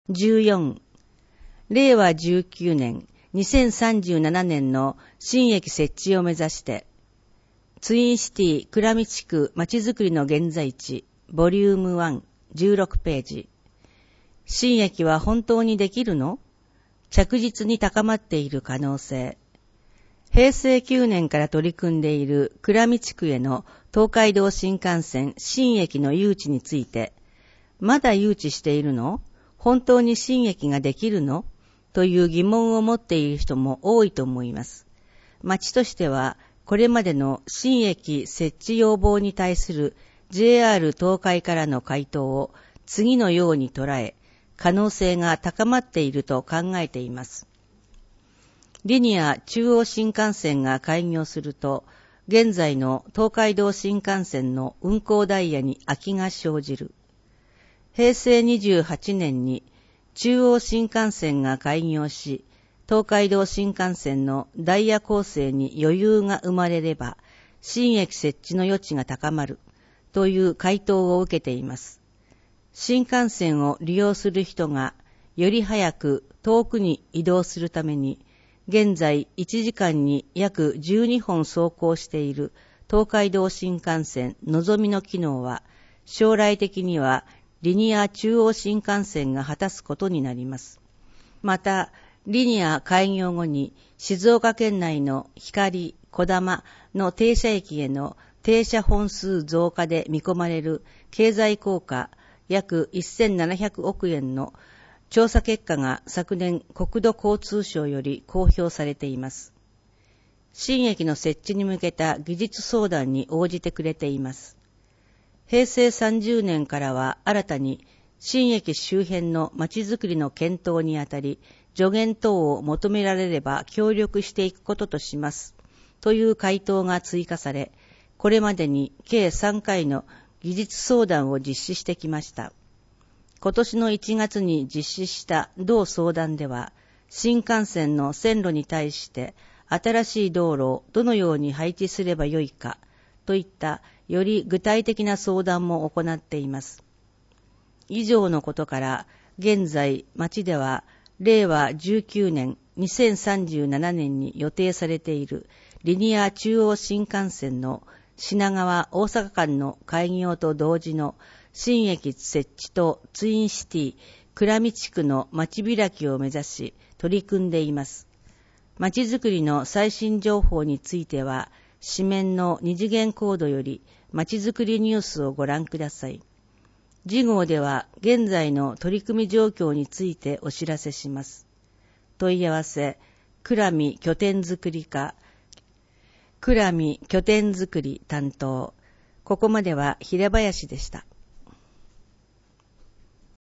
14、令和19年2037年の新駅設置を目指して、ツインシティ倉見地区まちづくりの現在地、ボリューム1、16ページ。新駅は本当にできるの？着実に高まっている可能性。平成9年から取り組んでいる倉見地区への東海道新幹線新駅の誘致について、まだ誘致しているの？本当に新駅ができるの？という疑問を持っている人も多いと思います。町としては、これまでの新駅設置要望に対する JR 東海からの回答を次のように捉え、可能性が高まっていると考えています。リニア中央新幹線が開業すると、現在の東海道新幹線の運行ダイヤに空きが生じる。平成28年に中央新幹線が開業し、東海道新幹線のダイヤ構成に余裕が生まれれば、新駅設置の余地が高まるという回答を受けています。新幹線を利用する人がより早く遠くに移動するために、現在1時間に約12本走行している東海道新幹線のぞみの機能は、将来的にはリニア中央新幹線が果たすことになります。また、リニア開業後に静岡県内の光、小玉の停車駅への停車本数増加で見込まれる経済効果約1700億円の調査結果が昨年国土交通省より公表されています。新駅の設置に向けた技術相談に応じてくれています。平成30年からは新たに新駅周辺のまちづくりの検討にあたり、助言等を求められれば協力していくこととします。という回答が追加され、これまでに計3回の技術相談を実施してきました。今年の1月に実施した同相談では、新幹線の線路に対して新しい道路をどのように配置すればよいかといったより具体的な相談も行っています。以上のことから、現在町では令和19年2037年に予定されているリニア中央新幹線の品川大阪間の開業と同時の新駅設置とツインシティ倉見地区の町開きを目指し取り組んでいます。町づくりの最新情報については、紙面の二次元コードより町づくりニュースをご覧ください。次号では現在の取り組み状況についてお知らせします。問い合わせ、倉見拠点づくり課、倉見拠点づくり担当。ここまでは平林でした。